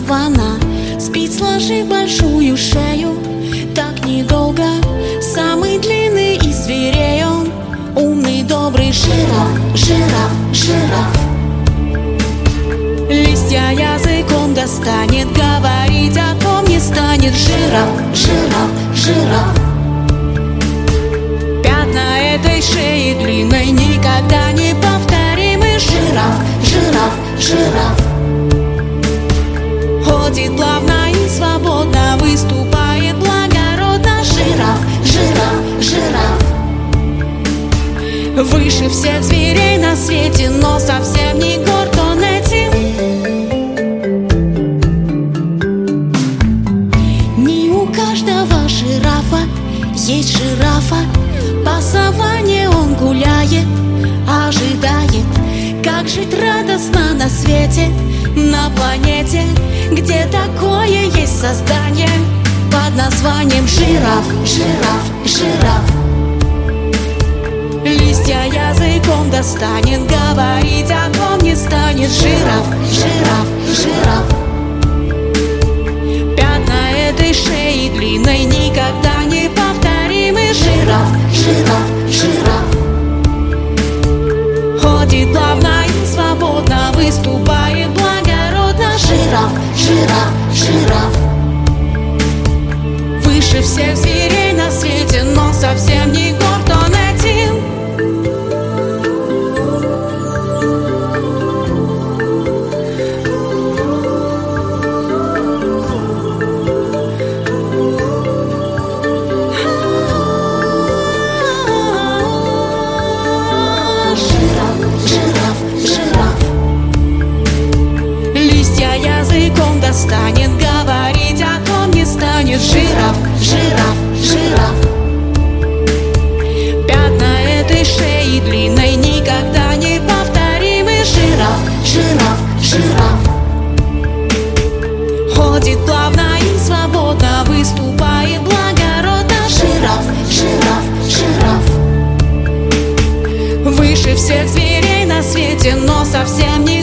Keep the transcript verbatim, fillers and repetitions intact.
саванна, спит, сложив большую шею. Так недолго, самый длинный из зверей он, умный, добрый жираф, жираф, жираф. Листья языком достанет, говорить о том не станет. Жираф, жираф, жираф. Пятна этой шеи длинной никогда не повторимы. Жираф, жираф, жираф. Ходит плавно и свободно, выступает благородно. Жираф, жираф, жираф. Выше всех зверей на свете, но совсем не горд он этим. Не у каждого жирафа есть жирафа. По саванне он гуляет, ожидает, как жить радостно на свете, на планете, где такое есть создание под названием жираф, жираф, жираф. Листья языком достанет, говорить о том не станет. Жираф, жираф, жираф. Пятна этой шеи длинной никогда не повторимы. Жираф, жираф, жираф. Ходит плавно и свободно, выступает благородно. Жираф, жираф, жираф. Выше всех зверей на свете, но совсем не горд он этим. Языком достанет, говорить о том не станет. Жираф, жираф, жираф. Пятна этой шеи длинной никогда не повторимы. Жираф, жираф, жираф. Ходит плавно и свободно, выступает благородно. Жираф, жираф, жираф. Выше всех зверей на свете, но совсем не